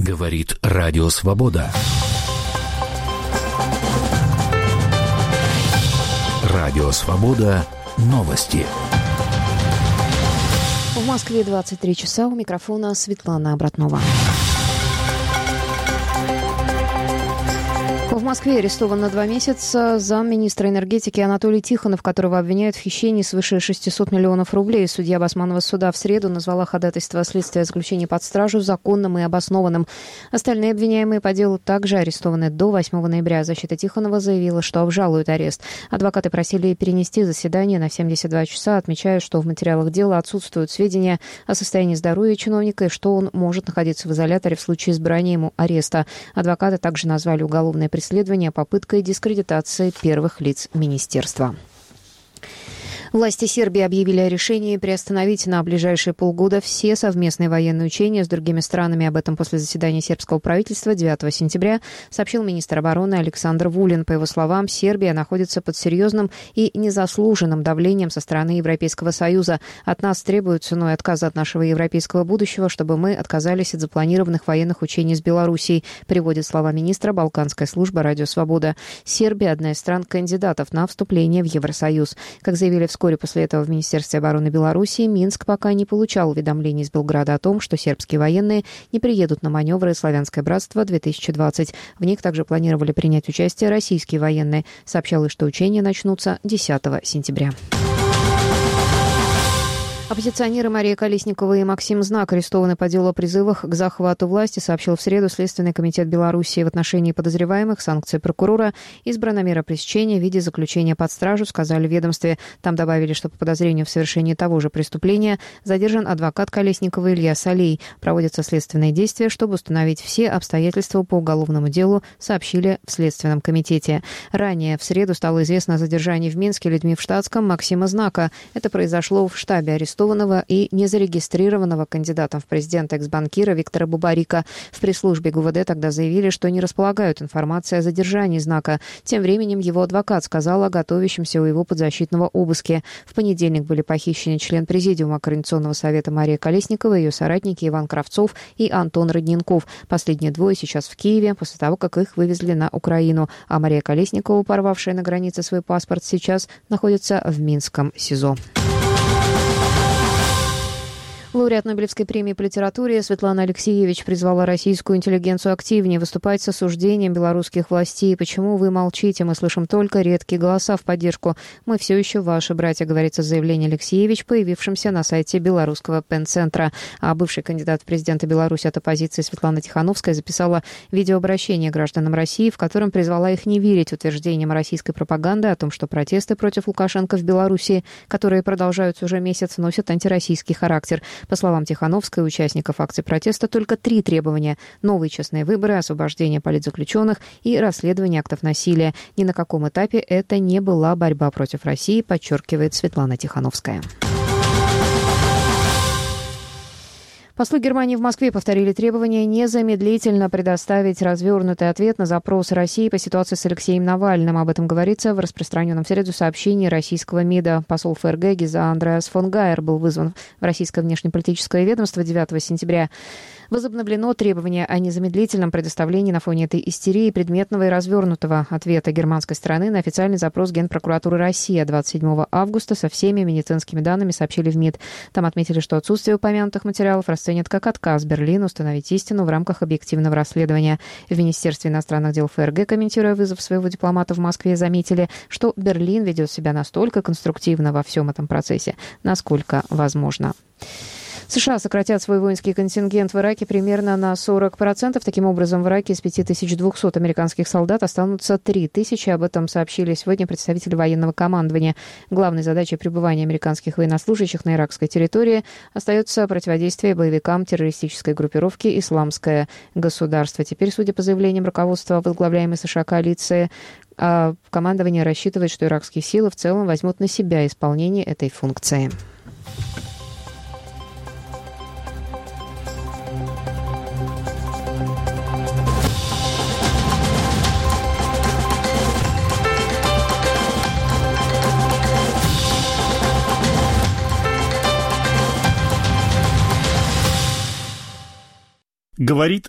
Говорит Радио Свобода. Радио Свобода. Новости. В Москве 23 часа. У микрофона Светлана Обратнова. В Москве арестован на 2 месяца замминистра энергетики Анатолий Тихонов, которого обвиняют в хищении свыше 600 миллионов рублей. Судья Басманова суда в среду назвала ходатайство о следствии о заключении под стражу законным и обоснованным. Остальные обвиняемые по делу также арестованы до 8 ноября. Защита Тихонова заявила, что обжалует арест. Адвокаты просили перенести заседание на 72 часа, отмечая, что в материалах дела отсутствуют сведения о состоянии здоровья чиновника и что он может находиться в изоляторе в случае избрания ему ареста. Адвокаты также назвали уголовное преследование попыткой дискредитации первых лиц министерства. Власти Сербии объявили о решении приостановить на ближайшие полгода все совместные военные учения с другими странами. Об этом после заседания сербского правительства 9 сентября сообщил министр обороны Александр Вулин. По его словам, Сербия находится под серьезным и незаслуженным давлением со стороны Европейского Союза. От нас требуют ценой отказа от нашего европейского будущего, чтобы мы отказались от запланированных военных учений с Белоруссией, приводит слова министра Балканская служба «Радио Свобода». Сербия – одна из стран-кандидатов на вступление в Евросоюз. Как заявили вскоре после этого в Министерстве обороны Беларуси, Минск пока не получал уведомлений из Белграда о том, что сербские военные не приедут на маневры «Славянское братство-2020». В них также планировали принять участие российские военные. Сообщалось, что учения начнутся 10 сентября. Оппозиционеры Мария Колесникова и Максим Знак арестованы по делу о призывах к захвату власти, сообщил в среду Следственный комитет Беларуси. В отношении подозреваемых санкции прокурора избрана мера пресечения в виде заключения под стражу, сказали в ведомстве. Там добавили, что по подозрению в совершении того же преступления задержан адвокат Колесникова Илья Салей. Проводятся следственные действия, чтобы установить все обстоятельства по уголовному делу, сообщили в Следственном комитете. Ранее в среду стало известно о задержании в Минске людьми в штатском Максима Знака. Это произошло в штабе арестованного и незарегистрированного кандидатом в президенты экс-банкира Виктора Бубарика. В пресс-службе ГУВД тогда заявили, что не располагают информацией о задержании Знака. Тем временем его адвокат сказал о готовящемся у его подзащитного обыске. В понедельник были похищены член Президиума Координационного совета Мария Колесникова, ее соратники Иван Кравцов и Антон Родненков. Последние двое сейчас в Киеве, после того, как их вывезли на Украину. А Мария Колесникова, порвавшая на границе свой паспорт, сейчас находится в Минском СИЗО. Лауреат Нобелевской премии по литературе Светлана Алексиевич призвала российскую интеллигенцию активнее выступать с осуждением белорусских властей. «Почему вы молчите? Мы слышим только редкие голоса в поддержку. Мы все еще ваши братья», говорится в заявлении Алексиевич, появившемся на сайте белорусского пен-центра. А бывший кандидат в президенты Беларуси от оппозиции Светлана Тихановская записала видеообращение гражданам России, в котором призвала их не верить утверждениям российской пропаганды о том, что протесты против Лукашенко в Беларуси, которые продолжаются уже месяц, носят антироссийский характер. По словам Тихановской, у участников акции протеста только 3 требования: новые честные выборы, освобождение политзаключенных и расследование актов насилия. Ни на каком этапе это не была борьба против России, подчеркивает Светлана Тихановская. Послы Германии в Москве повторили требование незамедлительно предоставить развернутый ответ на запрос России по ситуации с Алексеем Навальным. Об этом говорится в распространенном в среду сообщении российского МИДа. Посол ФРГ Гиза Андреас фон Гайер был вызван в российское внешнеполитическое ведомство 9 сентября. Возобновлено требование о незамедлительном предоставлении на фоне этой истерии предметного и развернутого ответа германской стороны на официальный запрос Генпрокуратуры России 27 августа со всеми медицинскими данными, сообщили в МИД. Там отметили, что отсутствие упомянутых материалов расценят как отказ Берлина установить истину в рамках объективного расследования. В Министерстве иностранных дел ФРГ, комментируя вызов своего дипломата в Москве, заметили, что Берлин ведет себя настолько конструктивно во всем этом процессе, насколько возможно. США сократят свой воинский контингент в Ираке примерно на 40%. Таким образом, в Ираке из 5200 американских солдат останутся 3000. Об этом сообщили сегодня представители военного командования. Главной задачей пребывания американских военнослужащих на иракской территории остается противодействие боевикам террористической группировки «Исламское государство». Теперь, судя по заявлениям руководства возглавляемой США коалиции, командование рассчитывает, что иракские силы в целом возьмут на себя исполнение этой функции. Говорит